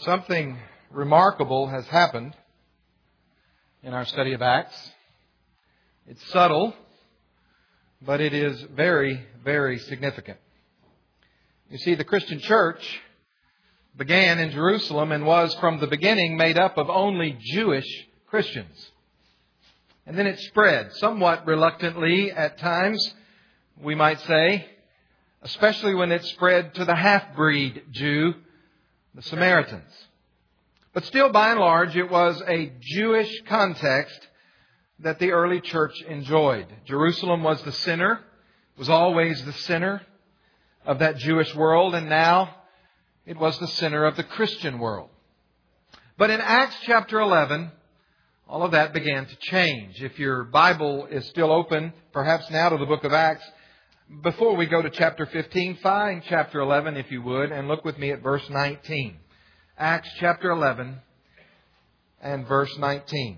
Something remarkable has happened in our study of Acts. It's subtle, but it is very, very significant. You see, the Christian church began in Jerusalem and was from the beginning made up of only Jewish Christians. And then it spread, somewhat reluctantly at times, we might say, especially when it spread to the half-breed Jew, the Samaritans. But still, by and large, it was a Jewish context that the early church enjoyed. Jerusalem was the center, was always the center of that Jewish world, and now it was the center of the Christian world. But in Acts chapter 11, all of that began to change. If your Bible is still open, perhaps now to the book of Acts, before we go to chapter 15, find chapter 11 if you would, and look with me at verse 19. Acts chapter 11 and verse 19.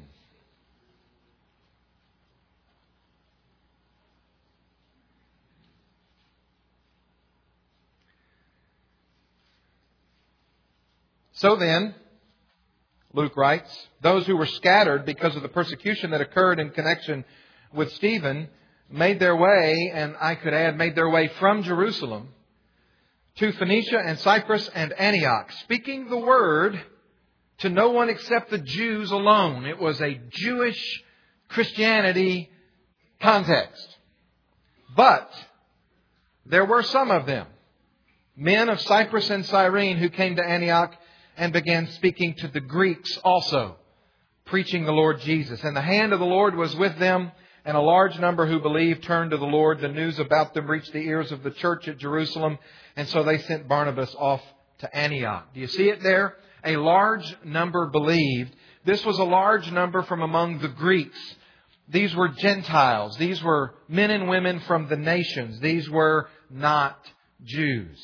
So then, Luke writes, those who were scattered because of the persecution that occurred in connection with Stephen made their way, and I could add, made their way from Jerusalem to Phoenicia and Cyprus and Antioch, speaking the word to no one except the Jews alone. It was a Jewish Christianity context. But there were some of them, men of Cyprus and Cyrene, who came to Antioch and began speaking to the Greeks also, preaching the Lord Jesus. And the hand of the Lord was with them, and a large number who believed turned to the Lord. The news about them reached the ears of the church at Jerusalem, and so they sent Barnabas off to Antioch. Do you see it there? A large number believed. This was a large number from among the Greeks. These were Gentiles. These were men and women from the nations. These were not Jews.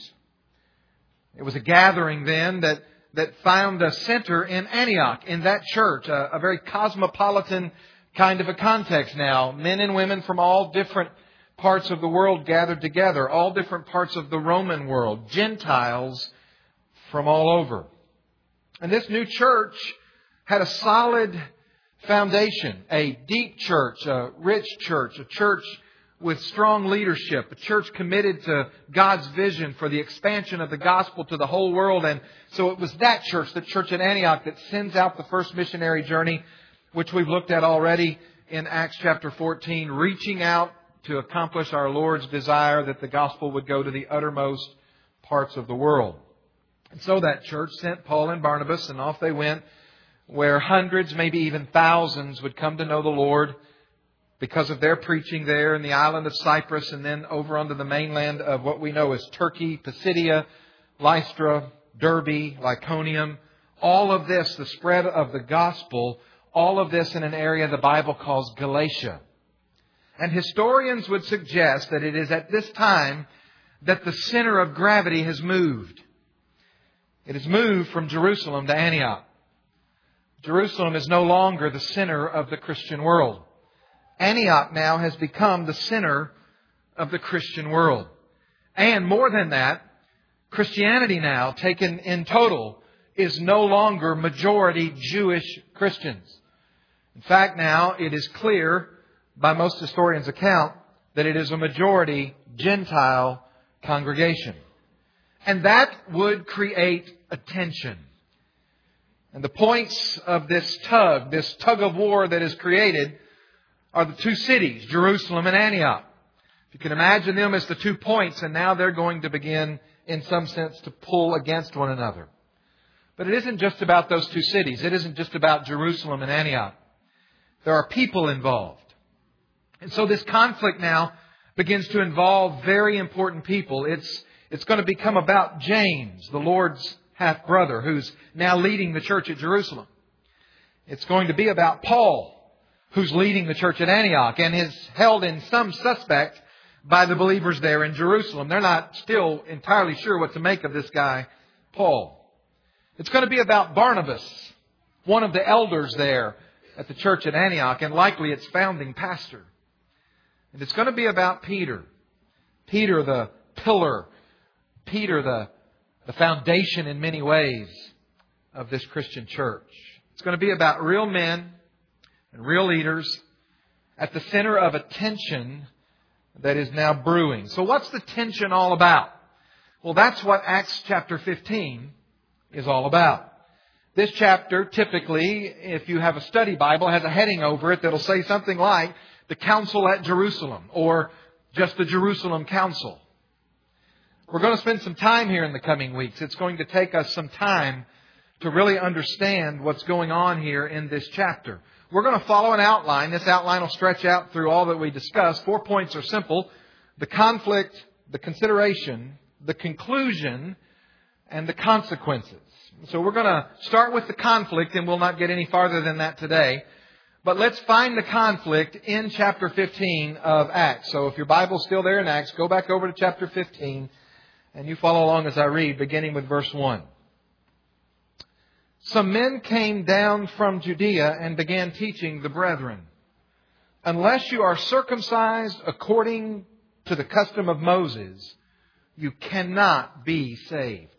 It was a gathering then that found a center in Antioch, in that church, a very cosmopolitan kind of a context now. Men and women from all different parts of the world gathered together, all different parts of the Roman world, Gentiles from all over. And this new church had a solid foundation, a deep church, a rich church, a church with strong leadership, a church committed to God's vision for the expansion of the gospel to the whole world. And so it was that church, the church at Antioch, that sends out the first missionary journey, which we've looked at already in Acts chapter 14, reaching out to accomplish our Lord's desire that the gospel would go to the uttermost parts of the world. And so that church sent Paul and Barnabas, and off they went, where hundreds, maybe even thousands, would come to know the Lord because of their preaching there in the island of Cyprus, and then over onto the mainland of what we know as Turkey, Pisidia, Lystra, Derbe, Lyconium. All of this, the spread of the gospel, all of this in an area the Bible calls Galatia. And historians would suggest that it is at this time that the center of gravity has moved. It has moved from Jerusalem to Antioch. Jerusalem is no longer the center of the Christian world. Antioch now has become the center of the Christian world. And more than that, Christianity now, taken in total, is no longer majority Jewish Christians. In fact, now it is clear by most historians' account that it is a majority Gentile congregation. And that would create a tension. And the points of this tug of war that is created, are the two cities, Jerusalem and Antioch. You can imagine them as the 2 points, and now they're going to begin, in some sense, to pull against one another. But it isn't just about those two cities. It isn't just about Jerusalem and Antioch. There are people involved. And so this conflict now begins to involve very important people. It's going to become about James, the Lord's half-brother, who's now leading the church at Jerusalem. It's going to be about Paul, who's leading the church at Antioch and is held in some suspect by the believers there in Jerusalem. They're not still entirely sure what to make of this guy, Paul. It's going to be about Barnabas, one of the elders there at the church at Antioch, and likely its founding pastor. And it's going to be about Peter. Peter the pillar. Peter the foundation in many ways of this Christian church. It's going to be about real men and real leaders at the center of a tension that is now brewing. So what's the tension all about? Well, that's what Acts chapter 15 is all about. This chapter, typically, if you have a study Bible, has a heading over it that'll say something like the Council at Jerusalem or just the Jerusalem Council. We're going to spend some time here in the coming weeks. It's going to take us some time to really understand what's going on here in this chapter. We're going to follow an outline. This outline will stretch out through all that we discuss. 4 points are simple: the conflict, the consideration, the conclusion, and the consequences. So we're going to start with the conflict, and we'll not get any farther than that today. But let's find the conflict in chapter 15 of Acts. So if your Bible's still there in Acts, go back over to chapter 15, and you follow along as I read, beginning with verse 1. Some men came down from Judea and began teaching the brethren, unless you are circumcised according to the custom of Moses, you cannot be saved.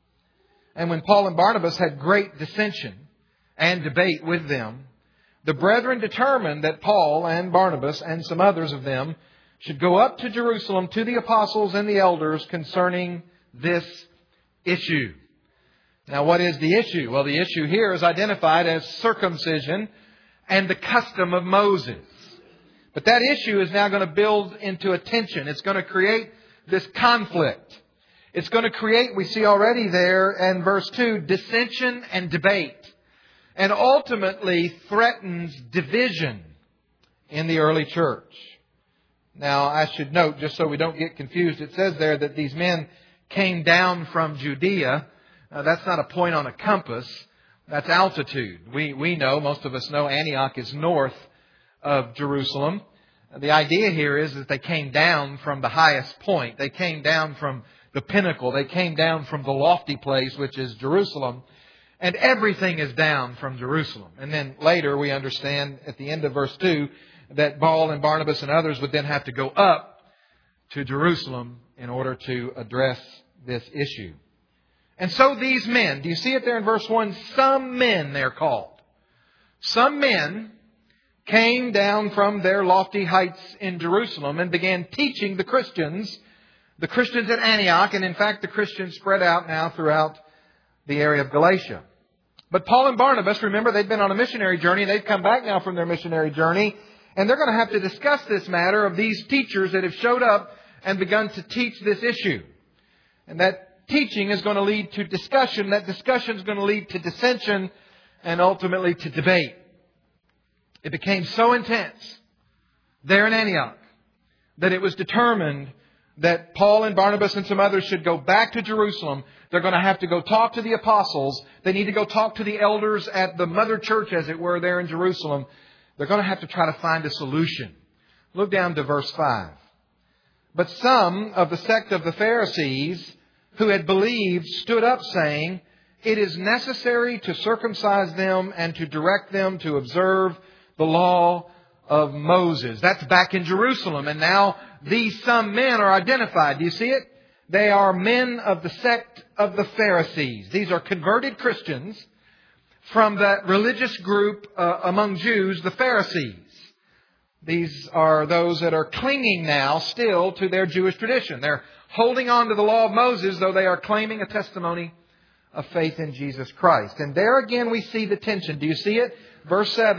And when Paul and Barnabas had great dissension and debate with them, the brethren determined that Paul and Barnabas and some others of them should go up to Jerusalem to the apostles and the elders concerning this issue. Now, what is the issue? Well, the issue here is identified as circumcision and the custom of Moses. But that issue is now going to build into a tension. It's going to create this conflict. It's going to create, we see already there in verse 2, dissension and debate. And ultimately threatens division in the early church. Now, I should note, just so we don't get confused, it says there that these men came down from Judea. That's not a point on a compass. That's altitude. We know, most of us know, Antioch is north of Jerusalem. The idea here is that they came down from the highest point. They came down from the pinnacle. They came down from the lofty place, which is Jerusalem. And everything is down from Jerusalem. And then later we understand at the end of verse 2 that Paul and Barnabas and others would then have to go up to Jerusalem in order to address this issue. And so these men, do you see it there in verse 1? Some men, they're called. Some men came down from their lofty heights in Jerusalem and began teaching the Christians at Antioch, and in fact the Christians spread out now throughout the area of Galatia. But Paul and Barnabas, remember, they've been on a missionary journey. They've come back now from their missionary journey, and they're going to have to discuss this matter of these teachers that have showed up and begun to teach this issue. And that teaching is going to lead to discussion. That discussion is going to lead to dissension and ultimately to debate. It became so intense there in Antioch that it was determined that Paul and Barnabas and some others should go back to Jerusalem. They're going to have to go talk to the apostles. They need to go talk to the elders at the mother church, as it were, there in Jerusalem. They're going to have to try to find a solution. Look down to verse 5. But some of the sect of the Pharisees who had believed stood up, saying, "It is necessary to circumcise them and to direct them to observe the law of Moses." That's back in Jerusalem. And now these some men are identified. Do you see it? They are men of the sect of the Pharisees. These are converted Christians from that religious group among Jews, the Pharisees. These are those that are clinging now still to their Jewish tradition. They're holding on to the law of Moses, though they are claiming a testimony of faith in Jesus Christ. And there again we see the tension. Do you see it? Verse 6,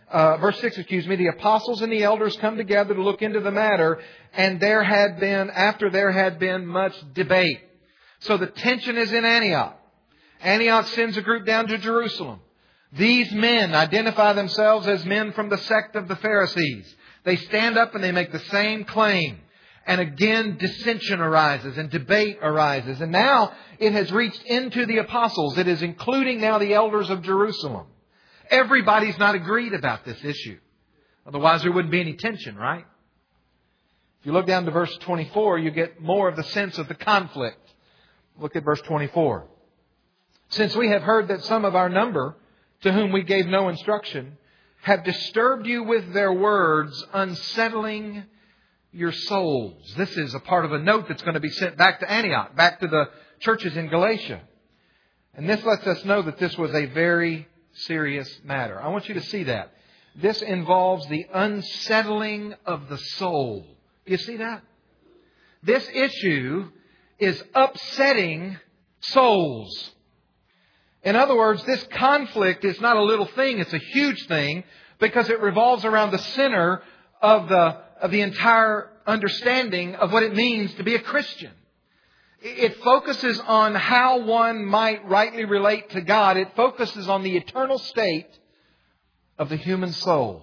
the apostles and the elders come together to look into the matter, and after there had been much debate. So the tension is in Antioch. Antioch sends a group down to Jerusalem. These men identify themselves as men from the sect of the Pharisees. They stand up and they make the same claim. And again, dissension arises and debate arises. And now it has reached into the apostles. It is including now the elders of Jerusalem. Everybody's not agreed about this issue. Otherwise there wouldn't be any tension, right? If you look down to verse 24, you get more of the sense of the conflict. Look at verse 24. "Since we have heard that some of our number, to whom we gave no instruction, have disturbed you with their words, unsettling your souls." This is a part of a note that's going to be sent back to Antioch, back to the churches in Galatia. And this lets us know that this was a very serious matter. I want you to see that. This involves the unsettling of the soul. Do you see that? This issue is upsetting souls. In other words, this conflict is not a little thing, it's a huge thing, because it revolves around the center of the entire understanding of what it means to be a Christian. It focuses on how one might rightly relate to God. It focuses on the eternal state of the human soul.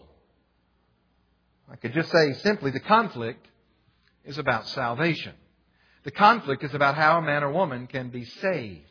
I could just say simply, the conflict is about salvation. The conflict is about how a man or woman can be saved.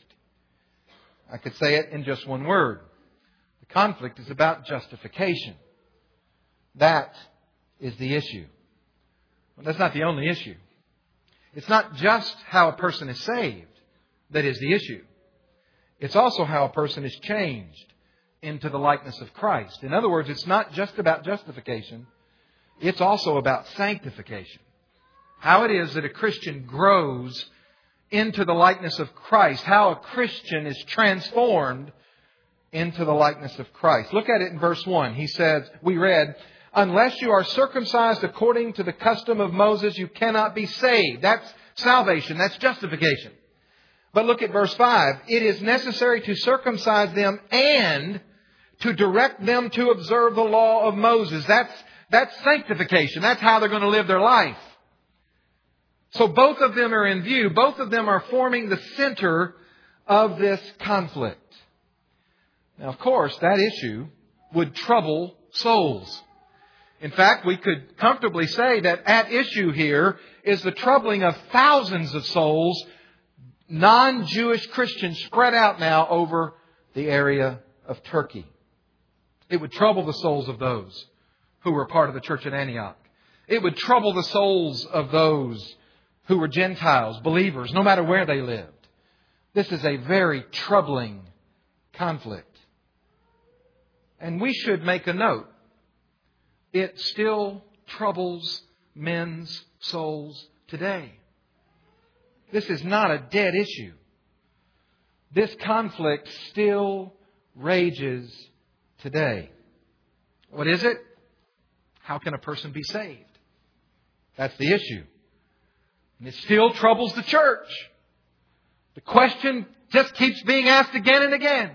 I could say it in just one word. The conflict is about justification. That is the issue. Well, that's not the only issue. It's not just how a person is saved that is the issue. It's also how a person is changed into the likeness of Christ. In other words, it's not just about justification. It's also about sanctification. How it is that a Christian grows into the likeness of Christ. How a Christian is transformed into the likeness of Christ. Look at it in verse 1. He says, we read, unless you are circumcised according to the custom of Moses, you cannot be saved. That's salvation. That's justification. But look at verse 5. It is necessary to circumcise them and to direct them to observe the law of Moses. That's sanctification. That's how they're going to live their life. So both of them are in view. Both of them are forming the center of this conflict. Now, of course, that issue would trouble souls. In fact, we could comfortably say that at issue here is the troubling of thousands of souls, non-Jewish Christians spread out now over the area of Turkey. It would trouble the souls of those who were part of the church at Antioch. It would trouble the souls of those who were Gentiles, believers, no matter where they lived. This is a very troubling conflict. And we should make a note. It still troubles men's souls today. This is not a dead issue. This conflict still rages today. What is it? How can a person be saved? That's the issue. And it still troubles the church. The question just keeps being asked again and again.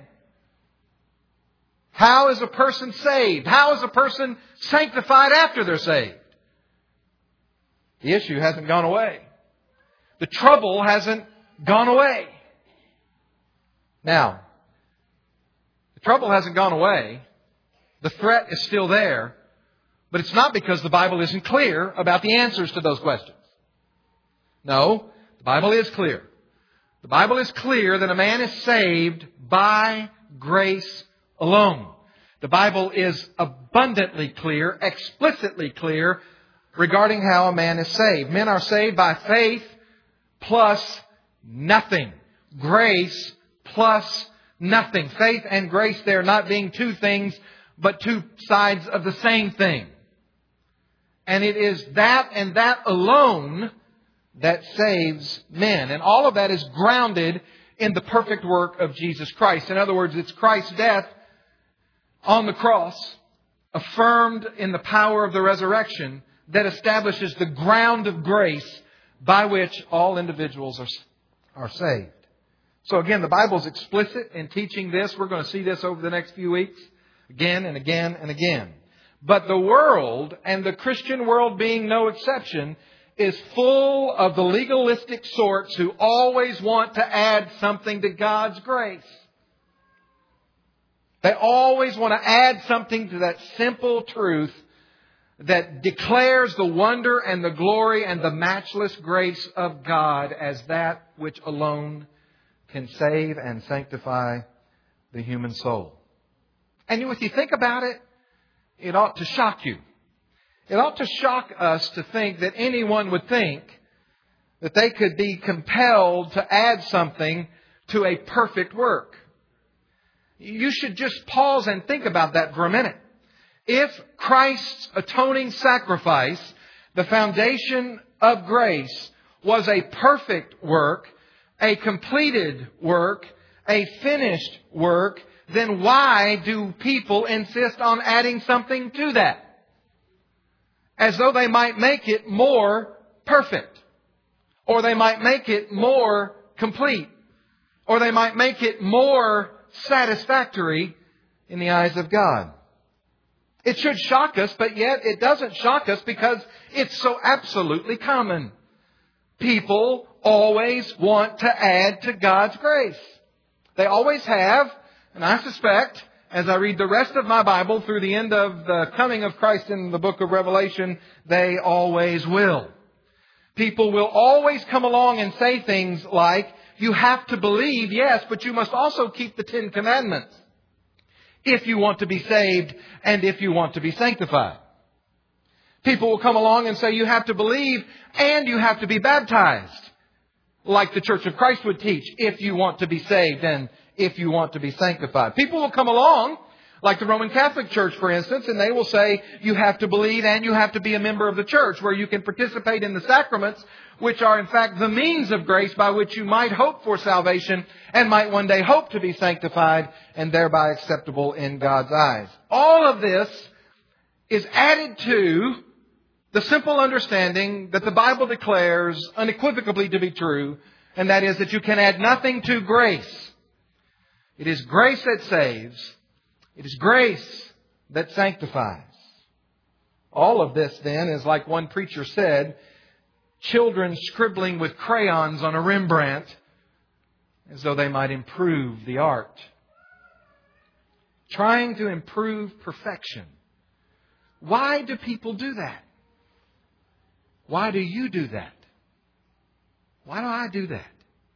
How is a person saved? How is a person sanctified after they're saved? The issue hasn't gone away. The trouble hasn't gone away. Now, the trouble hasn't gone away. The threat is still there. But it's not because the Bible isn't clear about the answers to those questions. No, the Bible is clear. The Bible is clear that a man is saved by grace alone. The Bible is abundantly clear, explicitly clear regarding how a man is saved. Men are saved by faith plus nothing. Grace plus nothing. Faith and grace there not being two things, but two sides of the same thing. And it is that and that alone that saves men. And all of that is grounded in the perfect work of Jesus Christ. In other words, it's Christ's death on the cross, affirmed in the power of the resurrection, that establishes the ground of grace by which all individuals are saved. So again, the Bible is explicit in teaching this. We're going to see this over the next few weeks, again and again and again. But the world, and the Christian world being no exception, is full of the legalistic sorts who always want to add something to God's grace. They always want to add something to that simple truth that declares the wonder and the glory and the matchless grace of God as that which alone can save and sanctify the human soul. And if you think about it, it ought to shock you. It ought to shock us to think that anyone would think that they could be compelled to add something to a perfect work. You should just pause and think about that for a minute. If Christ's atoning sacrifice, the foundation of grace, was a perfect work, a completed work, a finished work, then why do people insist on adding something to that? As though they might make it more perfect. Or they might make it more complete. Or they might make it more satisfactory in the eyes of God. It should shock us, but yet it doesn't shock us because it's so absolutely common. People always want to add to God's grace. They always have, and I suspect, as I read the rest of my Bible through the end of the coming of Christ in the book of Revelation, they always will. People will always come along and say things like, you have to believe, yes, but you must also keep the 10 Commandments if you want to be saved and if you want to be sanctified. People will come along and say you have to believe and you have to be baptized, like the Church of Christ would teach, if you want to be saved and if you want to be sanctified. People will come along, like the Roman Catholic Church, for instance, and they will say you have to believe and you have to be a member of the church where you can participate in the sacraments, which are in fact the means of grace by which you might hope for salvation and might one day hope to be sanctified and thereby acceptable in God's eyes. All of this is added to the simple understanding that the Bible declares unequivocally to be true, and that is that you can add nothing to grace. It is grace that saves. It is grace that sanctifies. All of this, then, is like one preacher said, children scribbling with crayons on a Rembrandt as though they might improve the art. Trying to improve perfection. Why do people do that? Why do you do that? Why do I do that?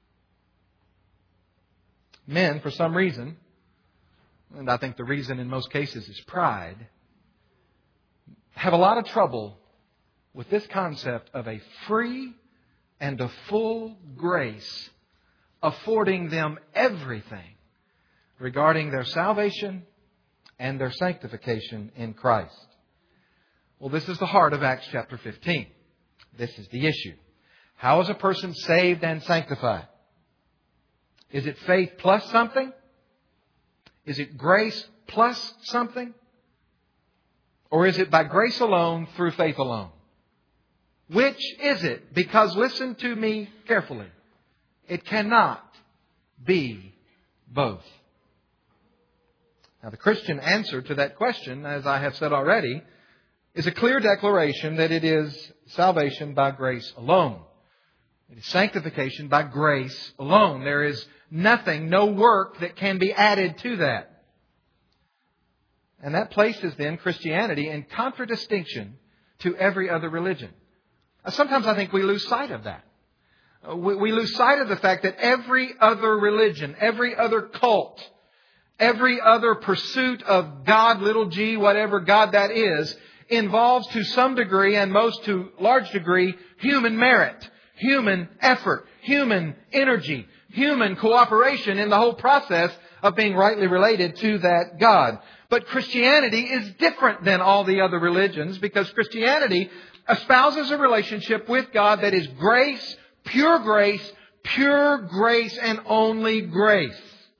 Men, for some reason, and I think the reason in most cases is pride, have a lot of trouble with this concept of a free and a full grace affording them everything regarding their salvation and their sanctification in Christ. Well, this is the heart of Acts chapter 15. This is the issue. How is a person saved and sanctified? Is it faith plus something? Is it grace plus something? Or is it by grace alone, through faith alone? Which is it? Because listen to me carefully. It cannot be both. Now, the Christian answer to that question, as I have said already, is a clear declaration that it is salvation by grace alone. It is sanctification by grace alone. There is nothing, no work that can be added to that. And that places then Christianity in contradistinction to every other religion. Sometimes I think we lose sight of that. We lose sight of the fact that every other religion, every other cult, every other pursuit of God, little g, whatever God that is, involves to some degree and most to large degree human merit, human effort, human energy, human cooperation in the whole process of being rightly related to that God. But Christianity is different than all the other religions because Christianity espouses a relationship with God that is grace, pure grace and only grace.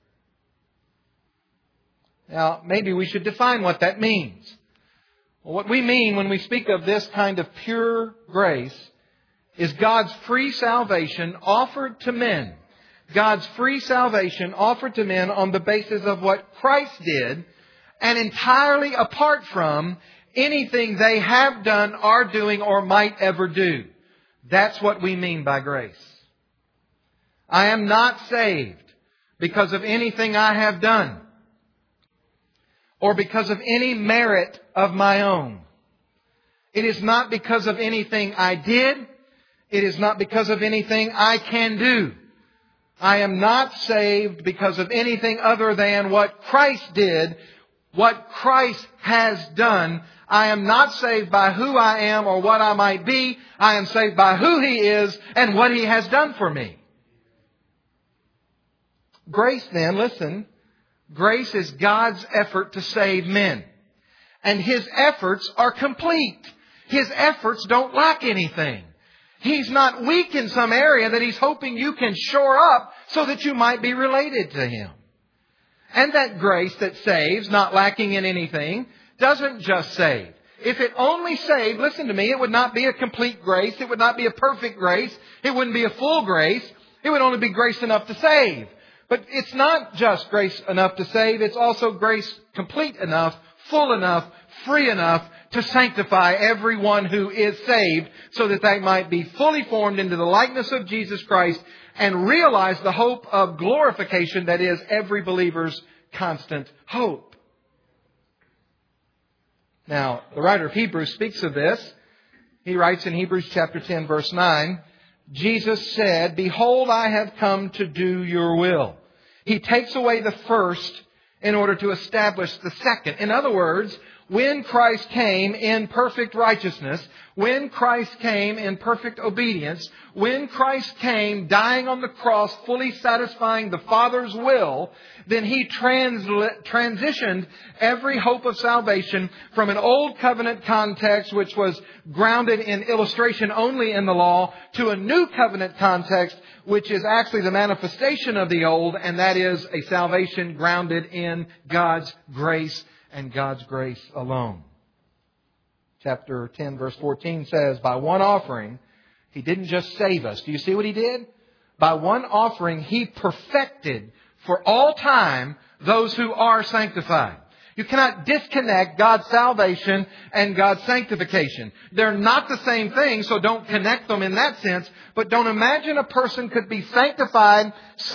Now, maybe we should define what that means. Well, what we mean when we speak of this kind of pure grace is God's free salvation offered to men. God's free salvation offered to men on the basis of what Christ did and entirely apart from anything they have done, are doing, or might ever do. That's what we mean by grace. I am not saved because of anything I have done or because of any merit of my own. It is not because of anything I did. It is not because of anything I can do. I am not saved because of anything other than what Christ did, what Christ has done. I am not saved by who I am or what I might be. I am saved by who He is and what He has done for me. Grace then, listen, grace is God's effort to save men. And His efforts are complete. His efforts don't lack anything. He's not weak in some area that He's hoping you can shore up so that you might be related to Him. And that grace that saves, not lacking in anything, doesn't just save. If it only saved, listen to me, it would not be a complete grace. It would not be a perfect grace. It wouldn't be a full grace. It would only be grace enough to save. But it's not just grace enough to save. It's also grace complete enough, full enough, free enough to sanctify everyone who is saved so that they might be fully formed into the likeness of Jesus Christ and realize the hope of glorification that is every believer's constant hope. Now, the writer of Hebrews speaks of this. He writes in Hebrews chapter 10, verse 9, Jesus said, "Behold, I have come to do your will." He takes away the first in order to establish the second. In other words, when Christ came in perfect righteousness, when Christ came in perfect obedience, when Christ came dying on the cross, fully satisfying the Father's will, then He transitioned every hope of salvation from an old covenant context, which was grounded in illustration only in the law, to a new covenant context, which is actually the manifestation of the old, and that is a salvation grounded in God's grace and God's grace alone. Chapter 10, verse 14 says, by one offering, He didn't just save us. Do you see what He did? By one offering, He perfected for all time those who are sanctified. You cannot disconnect God's salvation and God's sanctification. They're not the same thing, so don't connect them in that sense. But don't imagine a person could be justified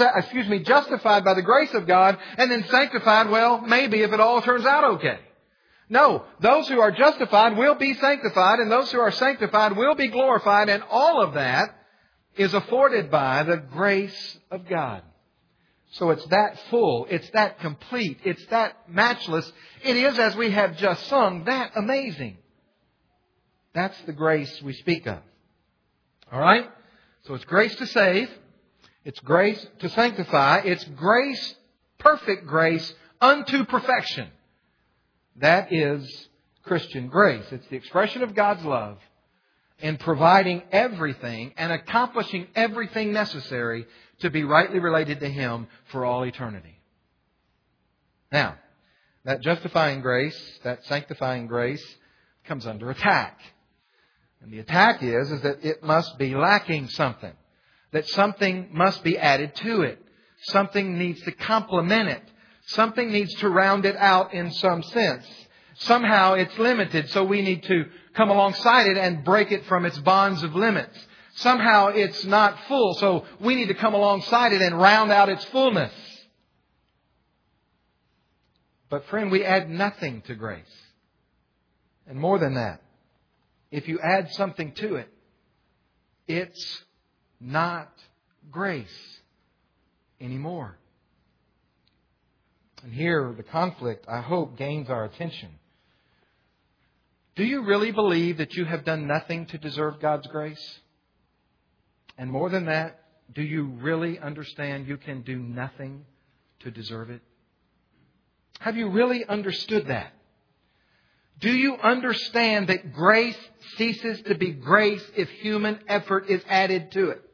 by the grace of God, and then sanctified, well, maybe if it all turns out okay. No, those who are justified will be sanctified, and those who are sanctified will be glorified, and all of that is afforded by the grace of God. So it's that full, it's that complete, it's that matchless. It is, as we have just sung, that amazing. That's the grace we speak of. All right? So it's grace to save. It's grace to sanctify. It's grace, perfect grace, unto perfection. That is Christian grace. It's the expression of God's love in providing everything and accomplishing everything necessary to be rightly related to Him for all eternity. Now, that justifying grace, that sanctifying grace, comes under attack. And the attack is that it must be lacking something. That something must be added to it. Something needs to complement it. Something needs to round it out in some sense. Somehow it's limited, so we need to come alongside it and break it from its bonds of limits. Somehow it's not full, so we need to come alongside it and round out its fullness. But friend, we add nothing to grace. And more than that, if you add something to it, it's not grace anymore. And here, the conflict, I hope, gains our attention. Do you really believe that you have done nothing to deserve God's grace? And more than that, do you really understand you can do nothing to deserve it? Have you really understood that? Do you understand that grace ceases to be grace if human effort is added to it?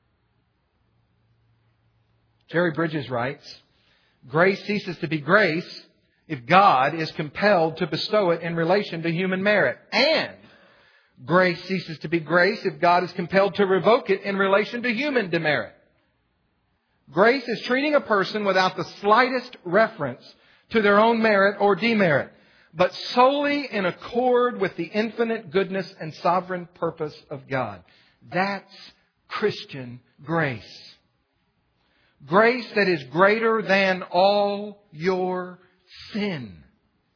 Jerry Bridges writes, grace ceases to be grace if God is compelled to bestow it in relation to human merit. And grace ceases to be grace if God is compelled to revoke it in relation to human demerit. Grace is treating a person without the slightest reference to their own merit or demerit, but solely in accord with the infinite goodness and sovereign purpose of God. That's Christian grace. Grace that is greater than all your sin.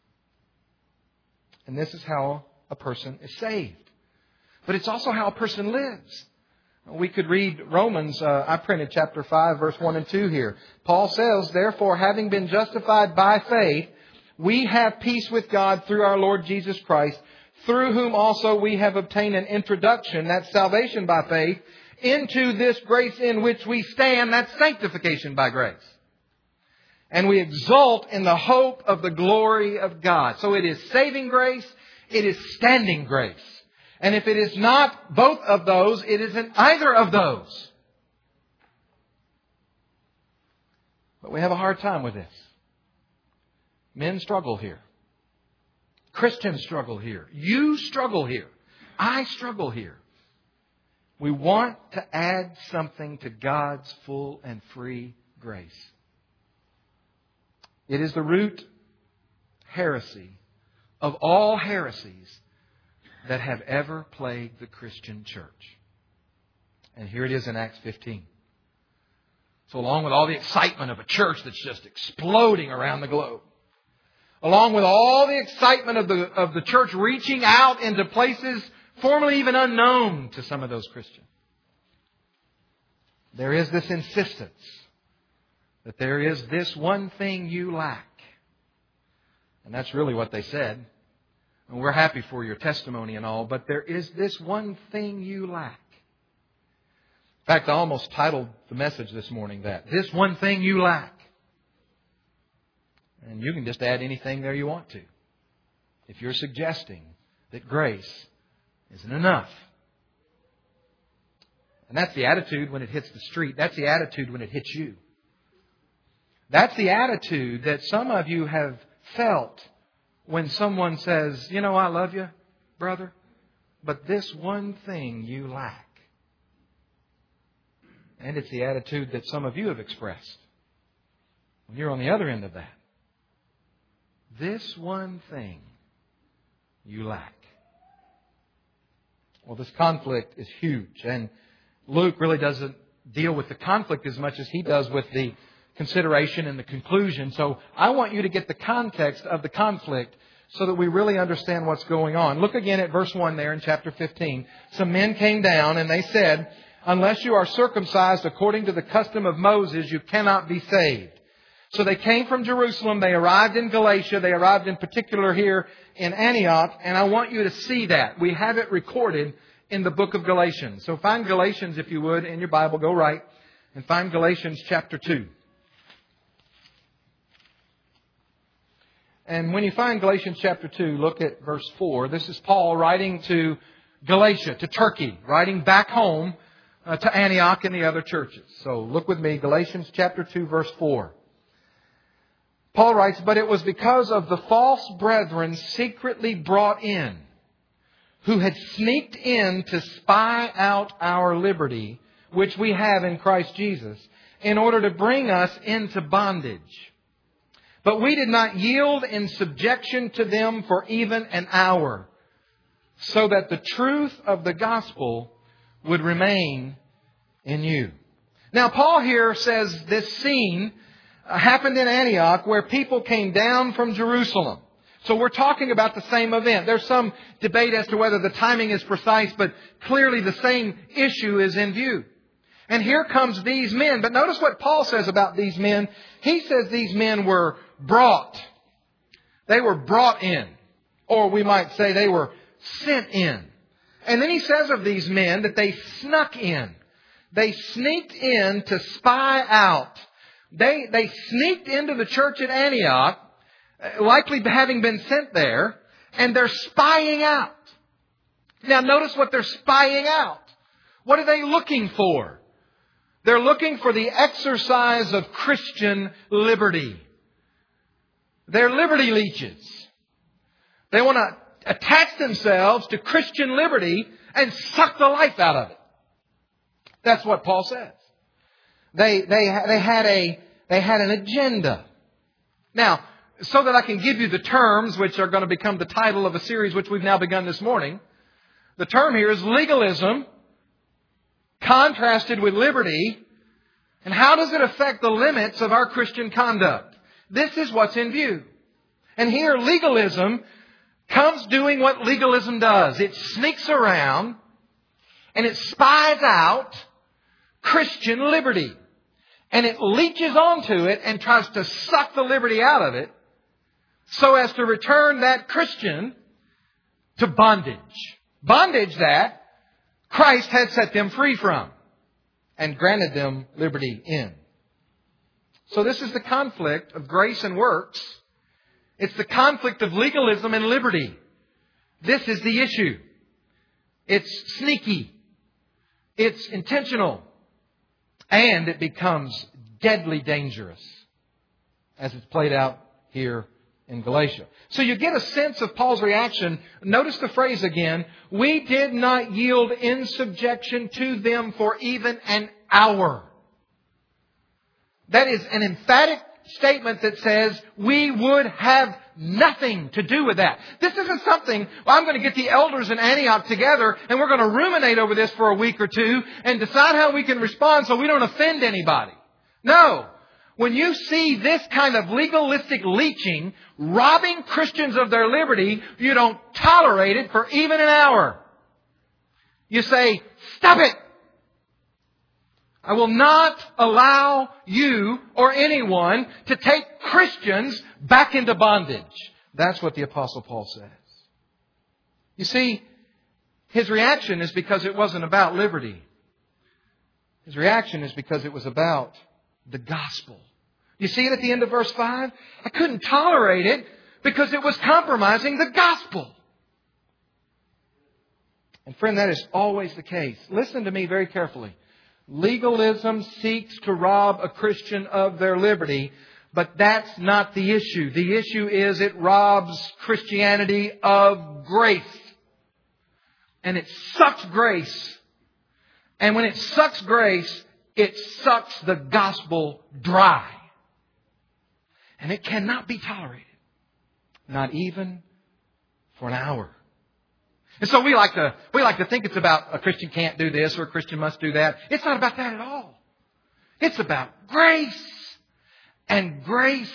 And this is how a person is saved. But it's also how a person lives. We could read Romans, I printed chapter 5, verse 1 and 2 here. Paul says, therefore, having been justified by faith, we have peace with God through our Lord Jesus Christ, through whom also we have obtained an introduction, that's salvation by faith, into this grace in which we stand, that's sanctification by grace. And we exult in the hope of the glory of God. So it is saving grace, it is standing grace. And if it is not both of those, it isn't either of those. But we have a hard time with this. Men struggle here. Christians struggle here. You struggle here. I struggle here. We want to add something to God's full and free grace. It is the root heresy of all heresies that have ever plagued the Christian church. And here it is in Acts 15. So along with all the excitement of a church that's just exploding around the globe, along with all the excitement of the church reaching out into places formerly even unknown to some of those Christians, there is this insistence that there is this one thing you lack. And that's really what they said. And we're happy for your testimony and all, but there is this one thing you lack. In fact, I almost titled the message this morning that. This one thing you lack. And you can just add anything there you want to. If you're suggesting that grace isn't enough. And that's the attitude when it hits the street. That's the attitude when it hits you. That's the attitude that some of you have felt when someone says, you know, I love you, brother, but this one thing you lack. And it's the attitude that some of you have expressed when you're on the other end of that. This one thing you lack. Well, this conflict is huge. And Luke really doesn't deal with the conflict as much as he does with the consideration and the conclusion. So I want you to get the context of the conflict so that we really understand what's going on. Look again at verse 1 there in chapter 15. Some men came down and they said, unless you are circumcised according to the custom of Moses, you cannot be saved. So they came from Jerusalem. They arrived in Galatia. They arrived in particular here in Antioch. And I want you to see that. We have it recorded in the book of Galatians. So find Galatians, if you would, in your Bible. Go right and find Galatians chapter 2. And when you find Galatians chapter 2, look at verse 4. This is Paul writing to Galatia, to Turkey, writing back home to Antioch and the other churches. So look with me, Galatians chapter 2, verse 4. Paul writes, but it was because of the false brethren secretly brought in, who had sneaked in to spy out our liberty, which we have in Christ Jesus, in order to bring us into bondage. But we did not yield in subjection to them for even an hour, so that the truth of the gospel would remain in you. Now, Paul here says this scene happened in Antioch where people came down from Jerusalem. So we're talking about the same event. There's some debate as to whether the timing is precise, but clearly the same issue is in view. And here comes these men. But notice what Paul says about these men. He says these men were brought. They were brought in. Or we might say they were sent in. And then he says of these men that they snuck in. They sneaked in to spy out. They sneaked into the church at Antioch, likely having been sent there, and they're spying out. Now notice what they're spying out. What are they looking for? They're looking for the exercise of Christian liberty. They're liberty leeches. They want to attach themselves to Christian liberty and suck the life out of it. That's what Paul says. They had an agenda. Now, so that I can give you the terms which are going to become the title of a series which we've now begun this morning. The term here is legalism contrasted with liberty. And how does it affect the limits of our Christian conduct? This is what's in view. And here legalism comes doing what legalism does. It sneaks around and it spies out Christian liberty. And it leeches onto it and tries to suck the liberty out of it so as to return that Christian to bondage. Bondage that Christ had set them free from and granted them liberty in. So this is the conflict of grace and works. It's the conflict of legalism and liberty. This is the issue. It's sneaky. It's intentional. And it becomes deadly dangerous, as it's played out here in Galatia. So you get a sense of Paul's reaction. Notice the phrase again. We did not yield in subjection to them for even an hour. That is an emphatic statement that says we would have nothing to do with that. This isn't something, I'm going to get the elders in Antioch together and we're going to ruminate over this for a week or two and decide how we can respond so we don't offend anybody. No. When you see this kind of legalistic leeching, robbing Christians of their liberty, you don't tolerate it for even an hour. You say, stop it! I will not allow you or anyone to take Christians back into bondage. That's what the Apostle Paul says. You see, his reaction is because it wasn't about liberty. His reaction is because it was about the gospel. You see it at the end of verse 5? I couldn't tolerate it because it was compromising the gospel. And friend, that is always the case. Listen to me very carefully. Legalism seeks to rob a Christian of their liberty, but that's not the issue. The issue is it robs Christianity of grace. And it sucks grace. And when it sucks grace, it sucks the gospel dry. And it cannot be tolerated. Not even for an hour. And so we like to think it's about a Christian can't do this or a Christian must do that. It's not about that at all. It's about grace. And grace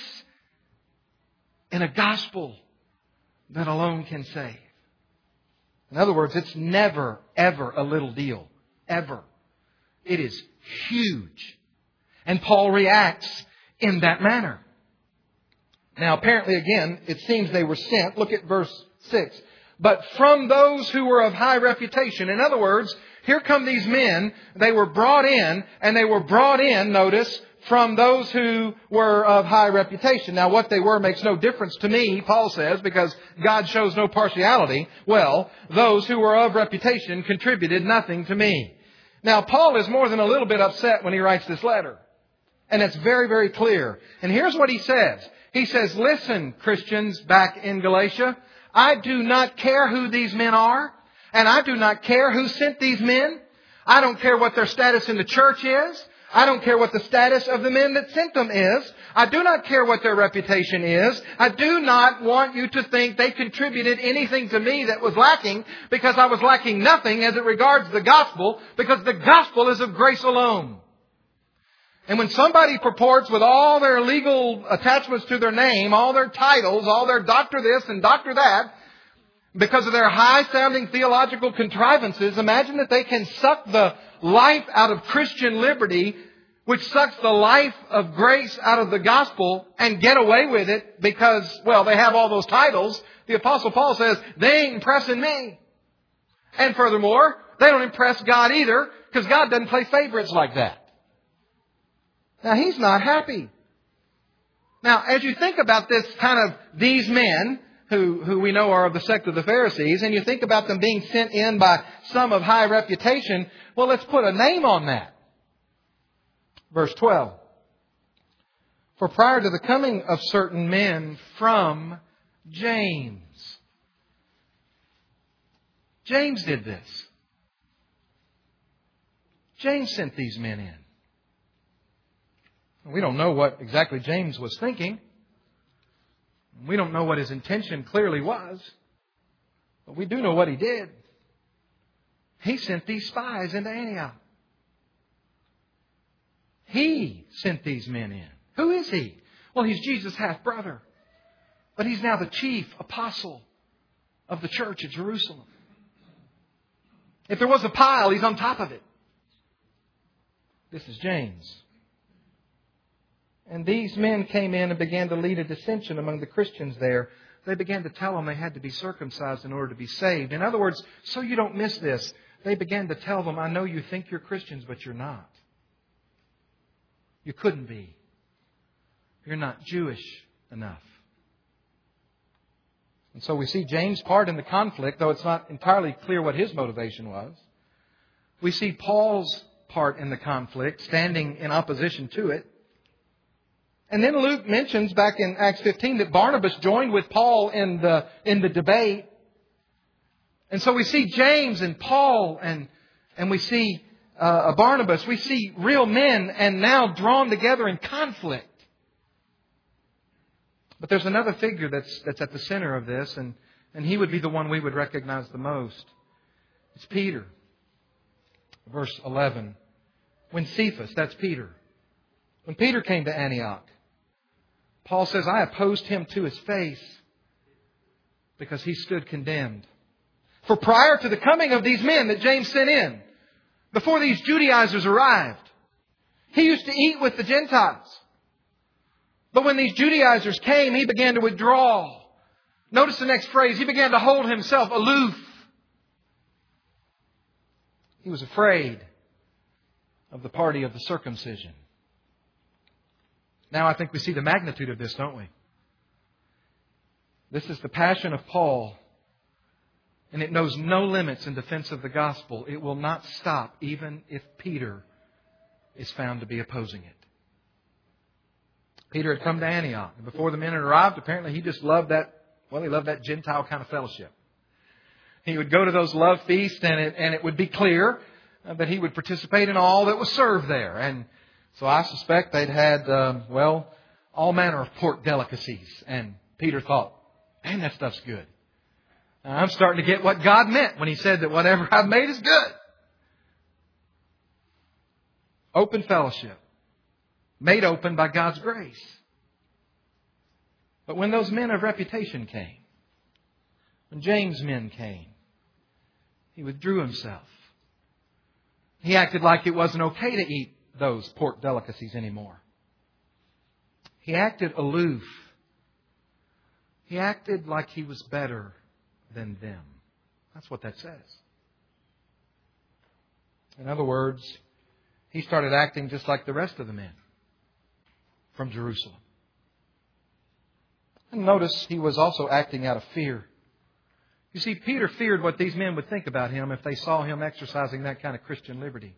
in a gospel that alone can save. In other words, it's never, ever a little deal. Ever. It is huge. And Paul reacts in that manner. Now, apparently, again, it seems they were sent. Look at verse 6. But from those who were of high reputation. In other words, here come these men. They were brought in, and they were brought in, notice, from those who were of high reputation. Now, what they were makes no difference to me, Paul says, because God shows no partiality. Well, those who were of reputation contributed nothing to me. Now, Paul is more than a little bit upset when he writes this letter. And it's very, very clear. And here's what he says. He says, listen, Christians back in Galatia, I do not care who these men are, and I do not care who sent these men. I don't care what their status in the church is. I don't care what the status of the men that sent them is. I do not care what their reputation is. I do not want you to think they contributed anything to me that was lacking, because I was lacking nothing as it regards the gospel, because the gospel is of grace alone. And when somebody purports with all their legal attachments to their name, all their titles, all their doctor this and doctor that, because of their high-sounding theological contrivances, imagine that they can suck the life out of Christian liberty, which sucks the life of grace out of the gospel, and get away with it because, well, they have all those titles. The Apostle Paul says, they ain't impressing me. And furthermore, they don't impress God either, because God doesn't play favorites like that. Now, He's not happy. Now, as you think about this kind of these men who we know are of the sect of the Pharisees, and you think about them being sent in by some of high reputation, well, let's put a name on that. Verse 12. For prior to the coming of certain men from James. James did this. James sent these men in. We don't know what exactly James was thinking. We don't know what his intention clearly was. But we do know what he did. He sent these spies into Antioch. He sent these men in. Who is he? Well, he's Jesus' half-brother. But he's now the chief apostle of the church at Jerusalem. If there was a pile, he's on top of it. This is James. And these men came in and began to lead a dissension among the Christians there. They began to tell them they had to be circumcised in order to be saved. In other words, so you don't miss this, they began to tell them, I know you think you're Christians, but you're not. You couldn't be. You're not Jewish enough. And so we see James' part in the conflict, though it's not entirely clear what his motivation was. We see Paul's part in the conflict, standing in opposition to it. And then Luke mentions back in Acts 15 that Barnabas joined with Paul in the debate. And so we see James and Paul and we see Barnabas. We see real men and now drawn together in conflict. But there's another figure that's at the center of this, and he would be the one we would recognize the most. It's Peter. Verse 11. When Cephas, that's Peter, when Peter came to Antioch, Paul says, I opposed him to his face because he stood condemned. For prior to the coming of these men that James sent in, before these Judaizers arrived, he used to eat with the Gentiles. But when these Judaizers came, he began to withdraw. Notice the next phrase. He began to hold himself aloof. He was afraid of the party of the circumcision. Now I think we see the magnitude of this, don't we? This is the passion of Paul. And it knows no limits in defense of the gospel. It will not stop even if Peter is found to be opposing it. Peter had come to Antioch. And before the men had arrived, apparently he just loved that Gentile kind of fellowship. He would go to those love feasts and it would be clear that he would participate in all that was served there. And so I suspect they'd had, all manner of pork delicacies. And Peter thought, man, that stuff's good. Now, I'm starting to get what God meant when He said that whatever I've made is good. Open fellowship. Made open by God's grace. But when those men of reputation came, when James' men came, he withdrew himself. He acted like it wasn't okay to eat those pork delicacies anymore. He acted aloof. He acted like he was better than them. That's what that says. In other words, he started acting just like the rest of the men from Jerusalem. And notice he was also acting out of fear. You see, Peter feared what these men would think about him if they saw him exercising that kind of Christian liberty.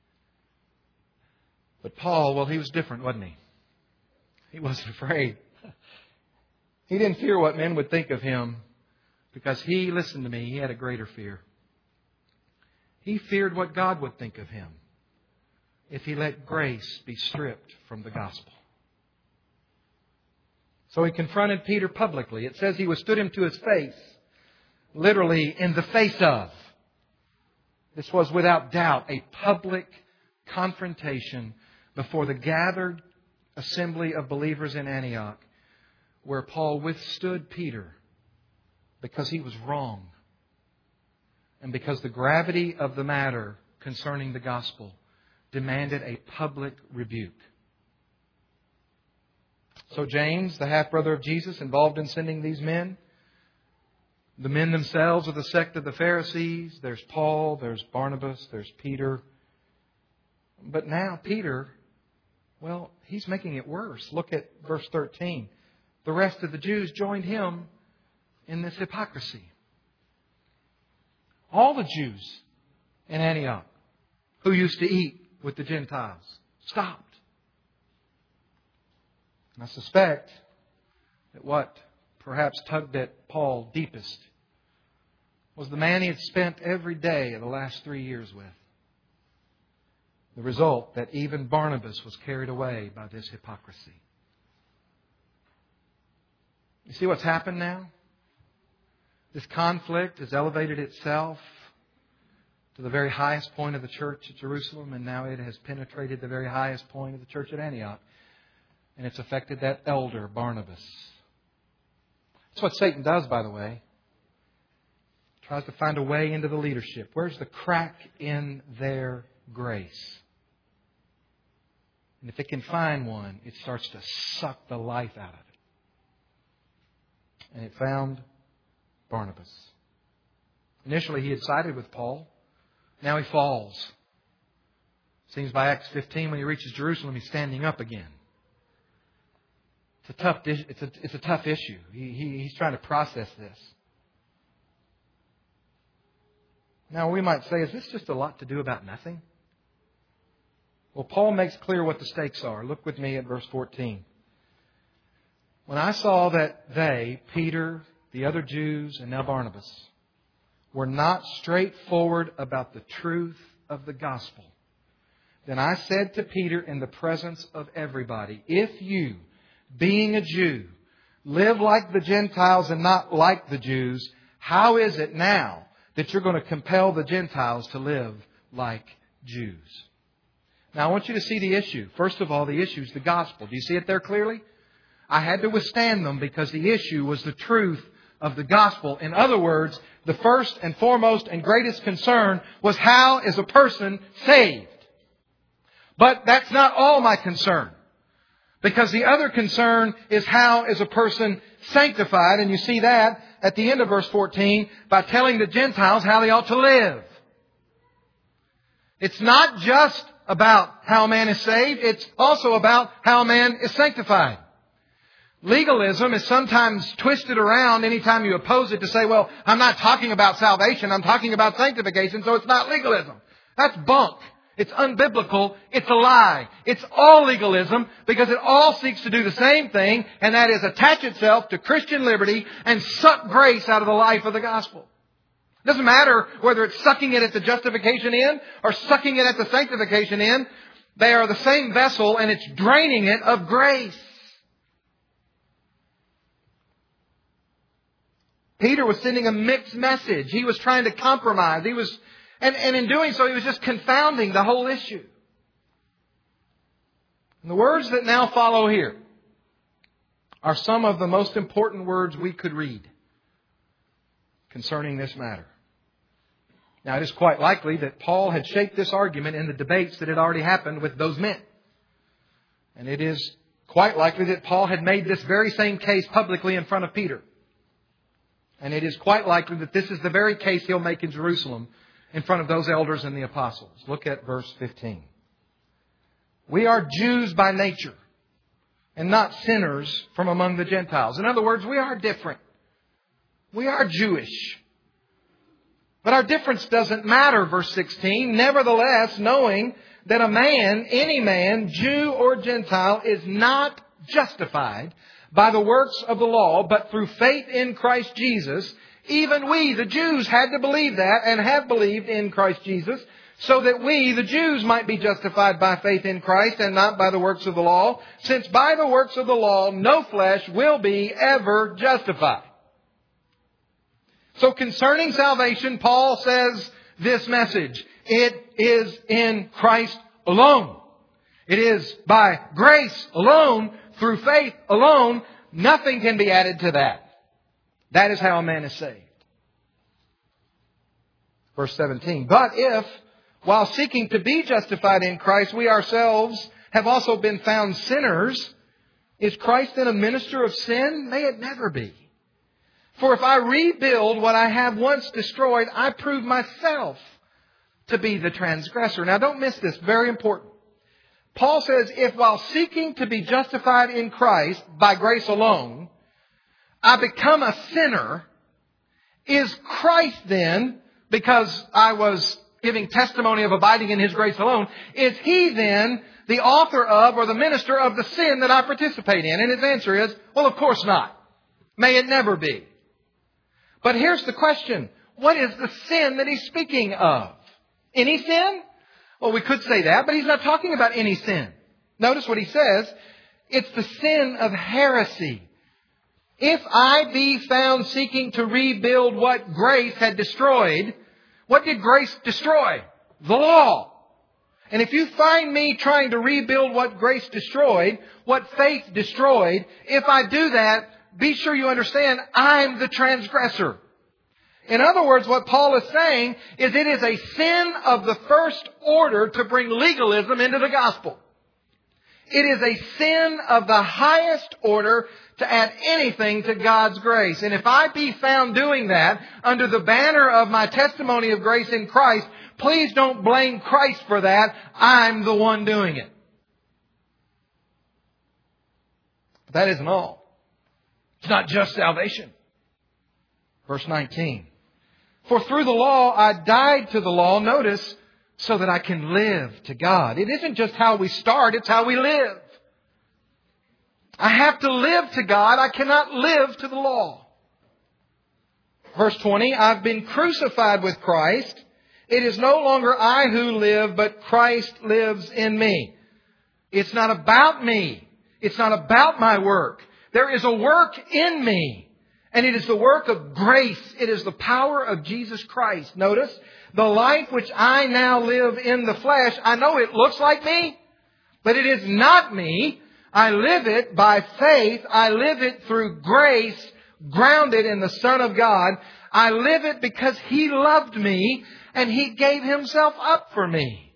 But Paul, he was different, wasn't he? He wasn't afraid. He didn't fear what men would think of him because listen to me, he had a greater fear. He feared what God would think of him if he let grace be stripped from the gospel. So he confronted Peter publicly. It says he withstood him to his face. Literally, in the face of. This was without doubt a public confrontation before the gathered assembly of believers in Antioch, where Paul withstood Peter because he was wrong and because the gravity of the matter concerning the gospel demanded a public rebuke. So James, the half-brother of Jesus, involved in sending these men. The men themselves are the sect of the Pharisees. There's Paul, there's Barnabas, there's Peter. But now Peter, he's making it worse. Look at verse 13. The rest of the Jews joined him in this hypocrisy. All the Jews in Antioch who used to eat with the Gentiles stopped. And I suspect that what perhaps tugged at Paul deepest was the man he had spent every day of the last 3 years with. The result that even Barnabas was carried away by this hypocrisy. You see what's happened now? This conflict has elevated itself to the very highest point of the church at Jerusalem, and now it has penetrated the very highest point of the church at Antioch. And it's affected that elder, Barnabas. That's what Satan does, by the way. Tries to find a way into the leadership. Where's the crack in their grace? And if it can find one, it starts to suck the life out of it. And it found Barnabas. Initially, he had sided with Paul. Now he falls. Seems by Acts 15, when he reaches Jerusalem, he's standing up again. It's a tough issue. He's trying to process this. Now we might say, is this just a lot to do about nothing? Well, Paul makes clear what the stakes are. Look with me at verse 14. When I saw that they, Peter, the other Jews, and now Barnabas, were not straightforward about the truth of the gospel, then I said to Peter in the presence of everybody, if you, being a Jew, live like the Gentiles and not like the Jews, how is it now that you're going to compel the Gentiles to live like Jews? Now, I want you to see the issue. First of all, the issue is the gospel. Do you see it there clearly? I had to withstand them because the issue was the truth of the gospel. In other words, the first and foremost and greatest concern was how is a person saved? But that's not all my concern. Because the other concern is how is a person sanctified. And you see that at the end of verse 14 by telling the Gentiles how they ought to live. It's not just about how a man is saved. It's also about how a man is sanctified. Legalism is sometimes twisted around anytime you oppose it to say, well, I'm not talking about salvation. I'm talking about sanctification, so it's not legalism. That's bunk. It's unbiblical. It's a lie. It's all legalism because it all seeks to do the same thing, and that is attach itself to Christian liberty and suck grace out of the life of the gospel. It doesn't matter whether it's sucking it at the justification end or sucking it at the sanctification end. They are the same vessel, and it's draining it of grace. Peter was sending a mixed message. He was trying to compromise. And in doing so, he was just confounding the whole issue. And the words that now follow here are some of the most important words we could read concerning this matter. Now, it is quite likely that Paul had shaped this argument in the debates that had already happened with those men. And it is quite likely that Paul had made this very same case publicly in front of Peter. And it is quite likely that this is the very case he'll make in Jerusalem in front of those elders and the apostles. Look at verse 15. We are Jews by nature and not sinners from among the Gentiles. In other words, we are different. We are Jewish. But our difference doesn't matter, verse 16. Nevertheless, knowing that a man, any man, Jew or Gentile, is not justified by the works of the law, but through faith in Christ Jesus. Even we, the Jews, had to believe that and have believed in Christ Jesus, so that we, the Jews, might be justified by faith in Christ and not by the works of the law, since by the works of the law no flesh will be ever justified. So concerning salvation, Paul says this message: it is in Christ alone. It is by grace alone, through faith alone. Nothing can be added to that. That is how a man is saved. Verse 17. But if, while seeking to be justified in Christ, we ourselves have also been found sinners, is Christ then a minister of sin? May it never be. For if I rebuild what I have once destroyed, I prove myself to be the transgressor. Now don't miss this. Very important. Paul says, if while seeking to be justified in Christ by grace alone, I become a sinner, is Christ then, because I was giving testimony of abiding in His grace alone, is He then the author of or the minister of the sin that I participate in? And his answer is, well, of course not. May it never be. But here's the question. What is the sin that he's speaking of? Any sin? Well, we could say that, but he's not talking about any sin. Notice what he says. It's the sin of heresy. If I be found seeking to rebuild what grace had destroyed, what did grace destroy? The law. And if you find me trying to rebuild what grace destroyed, what faith destroyed, if I do that, be sure you understand I'm the transgressor. In other words, what Paul is saying is it is a sin of the first order to bring legalism into the gospel. It is a sin of the highest order to add anything to God's grace. And if I be found doing that under the banner of my testimony of grace in Christ, please don't blame Christ for that. I'm the one doing it. That isn't all. It's not just salvation. Verse 19. For through the law I died to the law, notice, so that I can live to God. It isn't just how we start, it's how we live. I have to live to God. I cannot live to the law. Verse 20, I've been crucified with Christ. It is no longer I who live, but Christ lives in me. It's not about me. It's not about my work. There is a work in me. And it is the work of grace. It is the power of Jesus Christ. Notice, the life which I now live in the flesh, I know it looks like me, but it is not me. I live it by faith. I live it through grace, grounded in the Son of God. I live it because He loved me and He gave Himself up for me.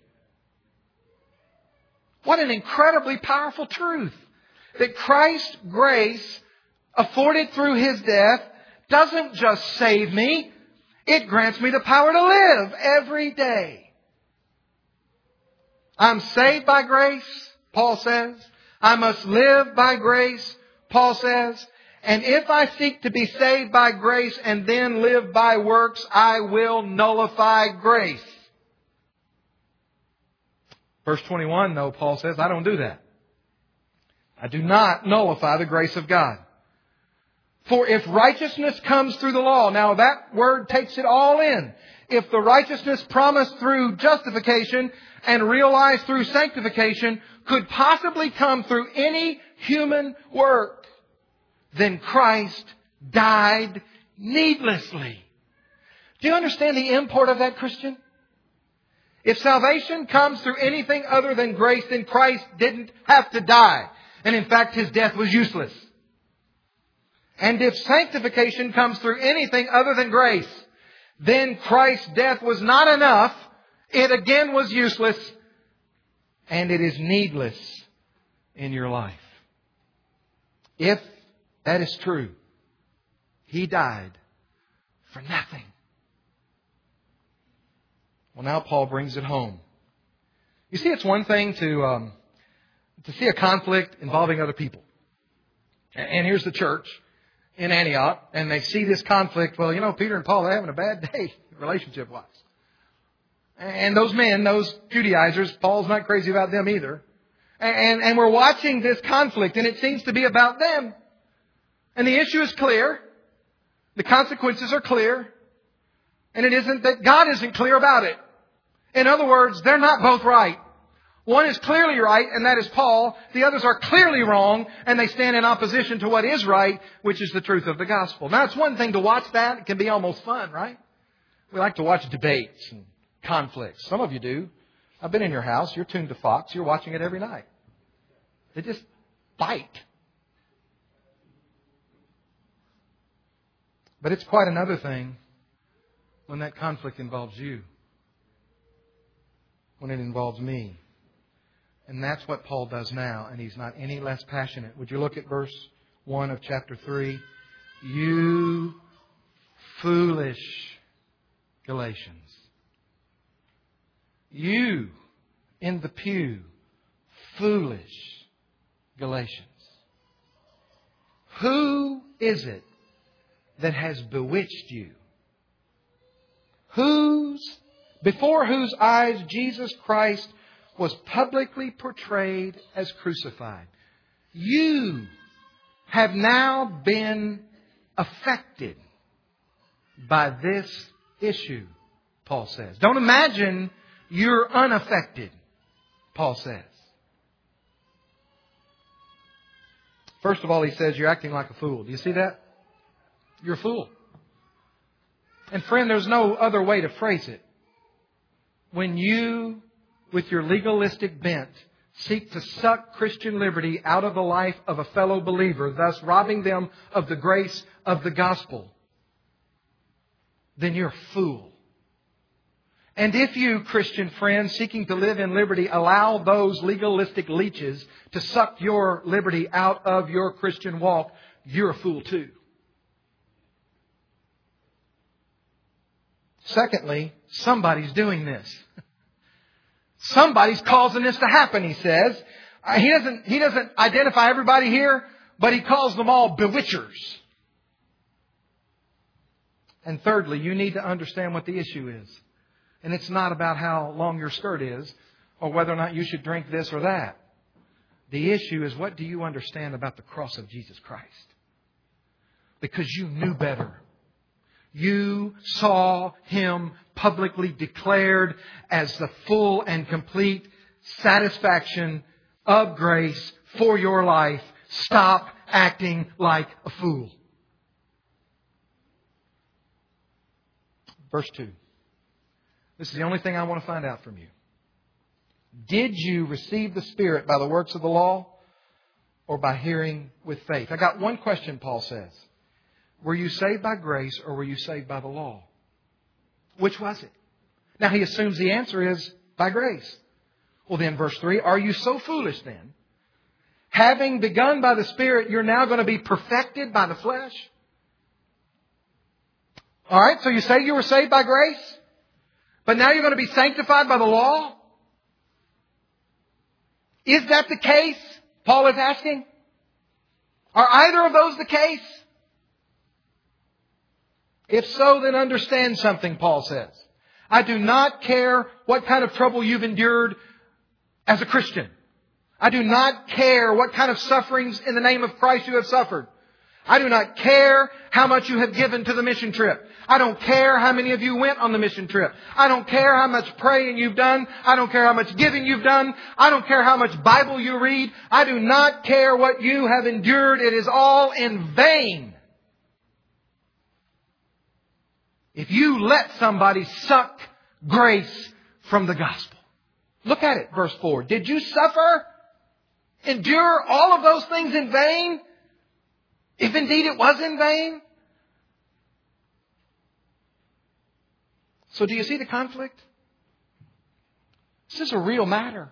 What an incredibly powerful truth. That Christ's grace, afforded through His death, doesn't just save me. It grants me the power to live every day. I'm saved by grace, Paul says. I must live by grace, Paul says. And if I seek to be saved by grace and then live by works, I will nullify grace. Verse 21, though, Paul says, I don't do that. I do not nullify the grace of God. For if righteousness comes through the law, now that word takes it all in. If the righteousness promised through justification and realized through sanctification could possibly come through any human work, then Christ died needlessly. Do you understand the import of that, Christian? If salvation comes through anything other than grace, then Christ didn't have to die. And in fact, His death was useless. And if sanctification comes through anything other than grace, then Christ's death was not enough. It again was useless. And it is needless in your life. If that is true, He died for nothing. Well, now Paul brings it home. You see, it's one thing to see a conflict involving other people. And here's the church in Antioch, and they see this conflict. Well, Peter and Paul are having a bad day relationship-wise. And those men, those Judaizers, Paul's not crazy about them either. And we're watching this conflict, and it seems to be about them. And the issue is clear. The consequences are clear. And it isn't that God isn't clear about it. In other words, they're not both right. One is clearly right, and that is Paul. The others are clearly wrong, and they stand in opposition to what is right, which is the truth of the gospel. Now, it's one thing to watch that. It can be almost fun, right? We like to watch debates and conflicts. Some of you do. I've been in your house. You're tuned to Fox. You're watching it every night. They just fight. But it's quite another thing when that conflict involves you. When it involves me. And that's what Paul does now, and he's not any less passionate. Would you look at verse 1 of chapter 3? You foolish Galatians. You in the pew, foolish Galatians. Who is it that has bewitched you? Before whose eyes Jesus Christ was publicly portrayed as crucified. You have now been affected by this issue, Paul says. Don't imagine you're unaffected, Paul says. First of all, he says you're acting like a fool. Do you see that? You're a fool. And friend, there's no other way to phrase it. When you, with your legalistic bent, seek to suck Christian liberty out of the life of a fellow believer, thus robbing them of the grace of the gospel, then you're a fool. And if you, Christian friend, seeking to live in liberty, allow those legalistic leeches to suck your liberty out of your Christian walk, you're a fool too. Secondly, somebody's doing this. Somebody's causing this to happen, he says. He doesn't identify everybody here, but He calls them all bewitchers. And thirdly, you need to understand what the issue is. And it's not about how long your skirt is or whether or not you should drink this or that. The issue is, what do you understand about the cross of Jesus Christ? Because you knew better. You saw Him publicly declared as the full and complete satisfaction of grace for your life. Stop acting like a fool. Verse 2. This is the only thing I want to find out from you. Did you receive the Spirit by the works of the law or by hearing with faith? I got one question, Paul says. Were you saved by grace or were you saved by the law? Which was it? Now he assumes the answer is by grace. Well then, verse 3, are you so foolish then? Having begun by the Spirit, you're now going to be perfected by the flesh? Alright, so you say you were saved by grace, but now you're going to be sanctified by the law? Is that the case? Paul is asking. Are either of those the case? If so, then understand something, Paul says. I do not care what kind of trouble you've endured as a Christian. I do not care what kind of sufferings in the name of Christ you have suffered. I do not care how much you have given to the mission trip. I don't care how many of you went on the mission trip. I don't care how much praying you've done. I don't care how much giving you've done. I don't care how much Bible you read. I do not care what you have endured. It is all in vain. If you let somebody suck grace from the gospel. Look at it, verse 4. Did you suffer? Endure all of those things in vain? If indeed it was in vain? So do you see the conflict? This is a real matter.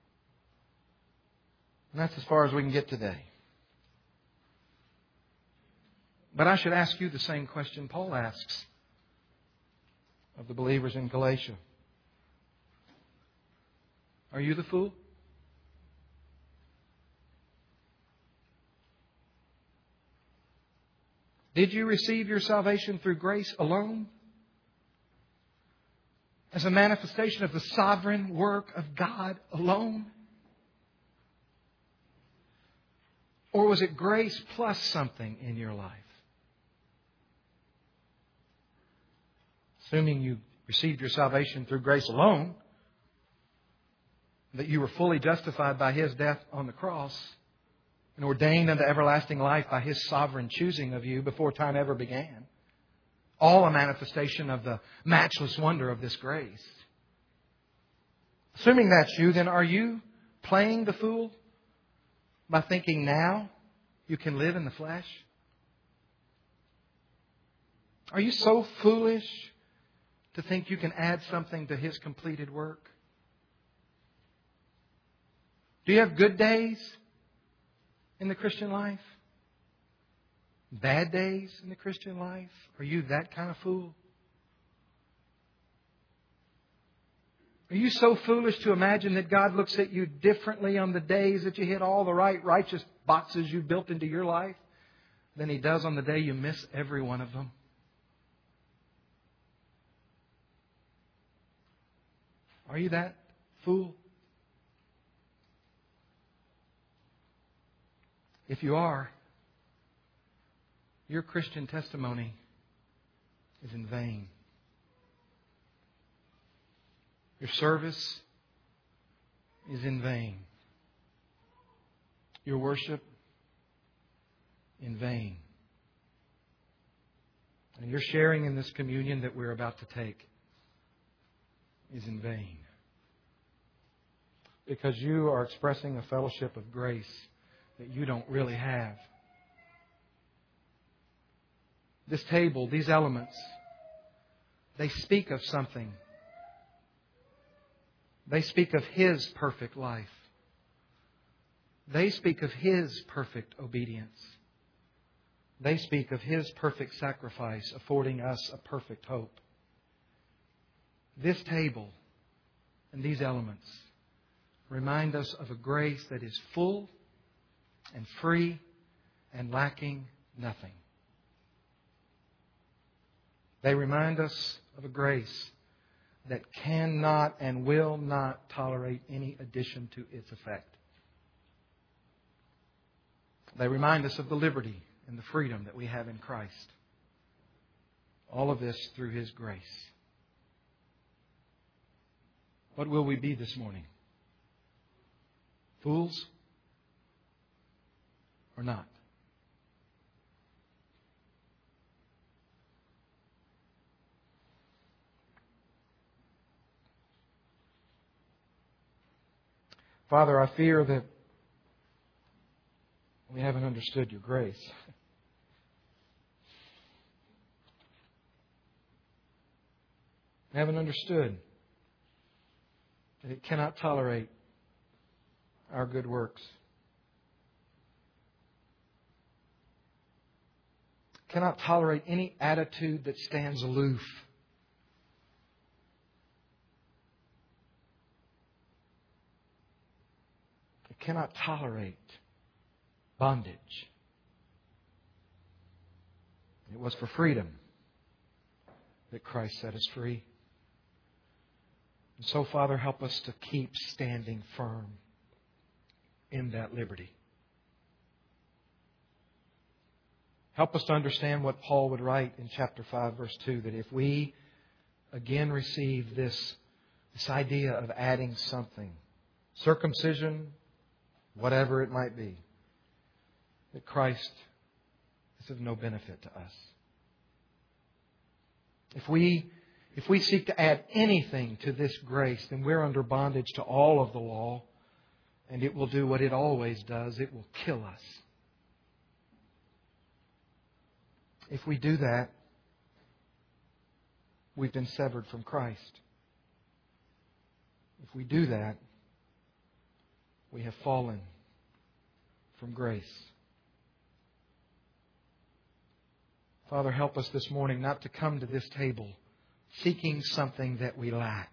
And that's as far as we can get today. But I should ask you the same question Paul asks of the believers in Galatia. Are you the fool? Did you receive your salvation through grace alone? As a manifestation of the sovereign work of God alone? Or was it grace plus something in your life? Assuming you received your salvation through grace alone, that you were fully justified by His death on the cross and ordained unto everlasting life by His sovereign choosing of you before time ever began. All a manifestation of the matchless wonder of this grace. Assuming that's you, then are you playing the fool by thinking now you can live in the flesh? Are you so foolish to think you can add something to His completed work? Do you have good days in the Christian life? Bad days in the Christian life? Are you that kind of fool? Are you so foolish to imagine that God looks at you differently on the days that you hit all the right righteous boxes you've built into your life than He does on the day you miss every one of them? Are you that fool? If you are, your Christian testimony is in vain. Your service is in vain. Your worship in vain. And your sharing in this communion that we're about to take is in vain. Because you are expressing a fellowship of grace that you don't really have. This table, these elements, they speak of something. They speak of His perfect life. They speak of His perfect obedience. They speak of His perfect sacrifice, affording us a perfect hope. This table and these elements remind us of a grace that is full and free and lacking nothing. They remind us of a grace that cannot and will not tolerate any addition to its effect. They remind us of the liberty and the freedom that we have in Christ. All of this through His grace. What will we be this morning? Fools or not? Father, I fear that we haven't understood Your grace. We haven't understood that it cannot tolerate our good works. It cannot tolerate any attitude that stands aloof. It cannot tolerate bondage. It was for freedom that Christ set us free. And so, Father, help us to keep standing firm in that liberty. Help us to understand what Paul would write in chapter 5, verse 2, that if we again receive this idea of adding something, circumcision, whatever it might be, that Christ is of no benefit to us. If we seek to add anything to this grace, then we're under bondage to all of the law, and it will do what it always does. It will kill us. If we do that, we've been severed from Christ. If we do that, we have fallen from grace. Father, help us this morning not to come to this table seeking something that we lack.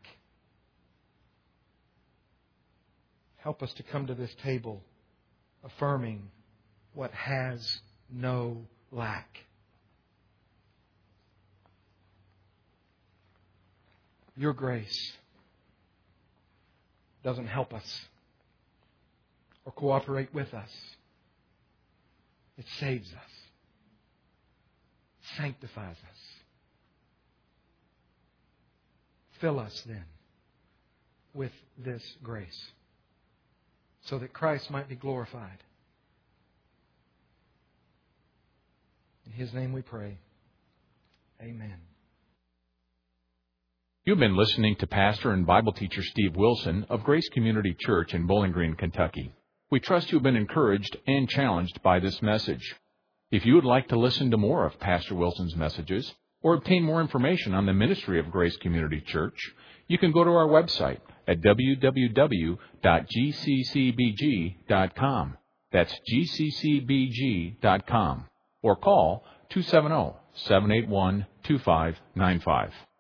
Help us to come to this table affirming what has no lack. Your grace doesn't help us or cooperate with us. It saves us, sanctifies us. Fill us then with this grace so that Christ might be glorified. In His name we pray. Amen. You've been listening to Pastor and Bible teacher Steve Wilson of Grace Community Church in Bowling Green, Kentucky. We trust you've been encouraged and challenged by this message. If you would like to listen to more of Pastor Wilson's messages or obtain more information on the ministry of Grace Community Church, you can go to our website at www.gccbg.com. That's gccbg.com. Or call 270-781-2595.